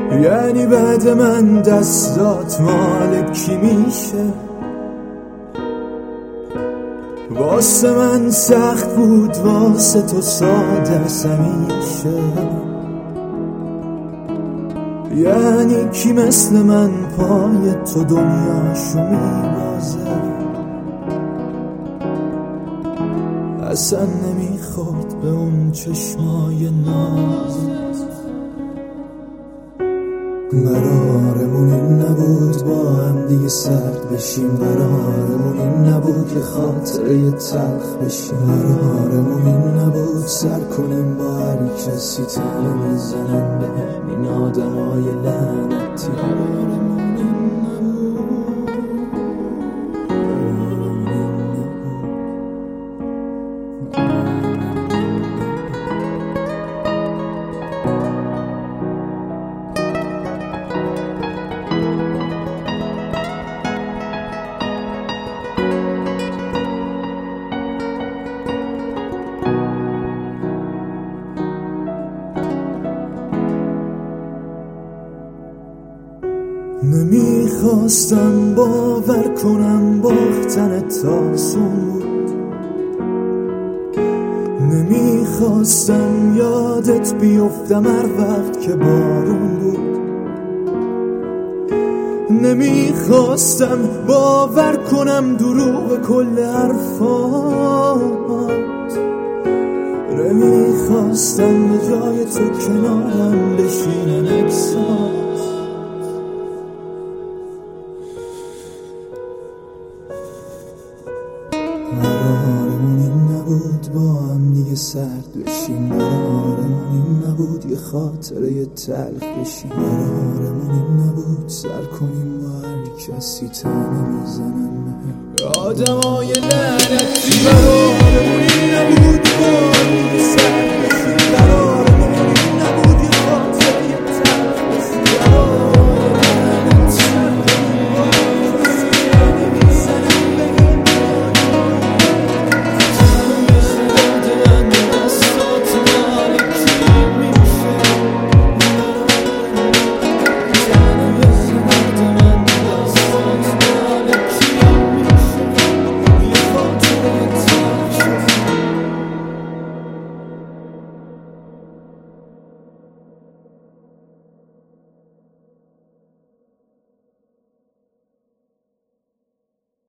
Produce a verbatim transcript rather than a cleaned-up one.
یعنی بعد من دستات مال کی میشه؟ واسه من سخت بود، واسه تو ساده است همیشه. یعنی کی مثل من پای تو دنیاشو میبازه؟ اصلا نمیخورد به اون چشمای نازت. قرارمون این نبود با هم دیگه سرد بشیم، قرارمون این نبود که خاطره تلخ بشیم، قرارمون این نبود سر کنیم با هر کسی تنه میزنن به این آدمای لعنتی. قرارمون این نبود. نمیخواستم باور کنم باختنت آسون بود، نمیخواستم یادت بیفتم هر وقت که بارون بود، نمیخواستم باور کنم دروغ کل حرفات، نمیخواستم به جای تو کنارم بشینن عکسات. قرارمون این نبود با هم دیگه سرد بشیم، قرارمون این نبود یه خاطره تلخ بشیم، قرارمون این نبود سر کنیم با هر کسی تنه میزنن به آدمای لعنتی. قرارمون این نبود با هم دیگه سرد